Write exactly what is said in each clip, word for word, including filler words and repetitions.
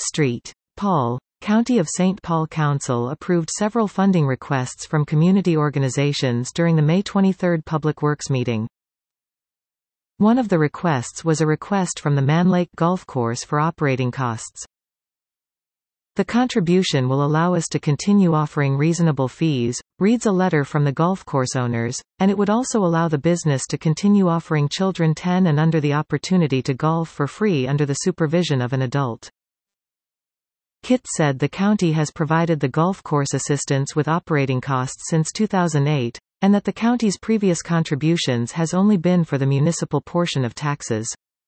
Street. Paul. County of Saint Paul Council approved several funding requests from community organizations during the May twenty-third Public Works meeting. One of the requests was a request from the Mann Lake Golf Course for operating costs. The contribution will allow us to continue offering reasonable fees, reads a letter from the golf course owners, and it would also allow the business to continue offering children ten and under the opportunity to golf for free under the supervision of an adult. Kitt said the county has provided the golf course assistance with operating costs since two thousand eight, and that the county's previous contributions has only been for the municipal portion of taxes.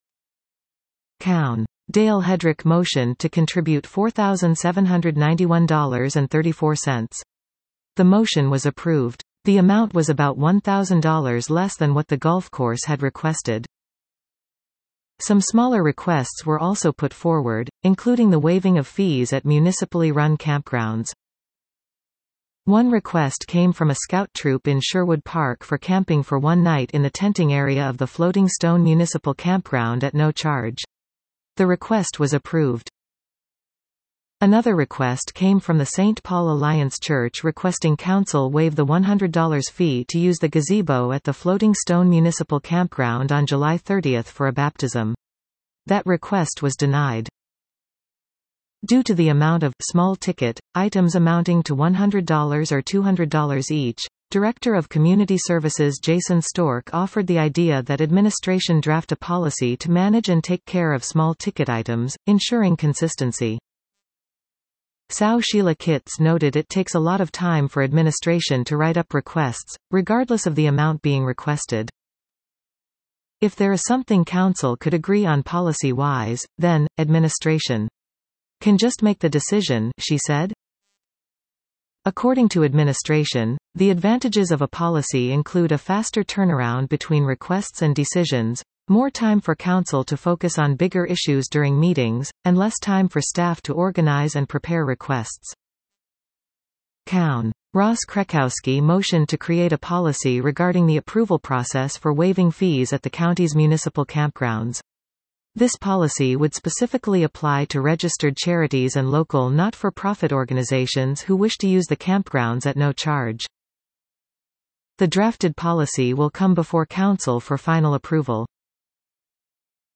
Cown. Dale Hedrick motioned to contribute four thousand seven hundred ninety-one dollars and thirty-four cents. The motion was approved. The amount was about one thousand dollars less than what the golf course had requested. Some smaller requests were also put forward, including the waiving of fees at municipally run campgrounds. One request came from a scout troop in Sherwood Park for camping for one night in the tenting area of the Floating Stone Municipal Campground at no charge. The request was approved. Another request came from the Saint Paul Alliance Church requesting council waive the one hundred dollars fee to use the gazebo at the Floating Stone Municipal Campground on July thirtieth for a baptism. That request was denied. Due to the amount of small ticket items amounting to one hundred dollars or two hundred dollars each, Director of Community Services Jason Stork offered the idea that administration draft a policy to manage and take care of small ticket items, ensuring consistency. Sow Sheila Kitts noted it takes a lot of time for administration to write up requests, regardless of the amount being requested. If there is something council could agree on policy-wise, then, administration can just make the decision, she said. According to administration, the advantages of a policy include a faster turnaround between requests and decisions, more time for council to focus on bigger issues during meetings, and less time for staff to organize and prepare requests. Cown. Ross Krekowski motioned to create a policy regarding the approval process for waiving fees at the county's municipal campgrounds. This policy would specifically apply to registered charities and local not-for-profit organizations who wish to use the campgrounds at no charge. The drafted policy will come before council for final approval.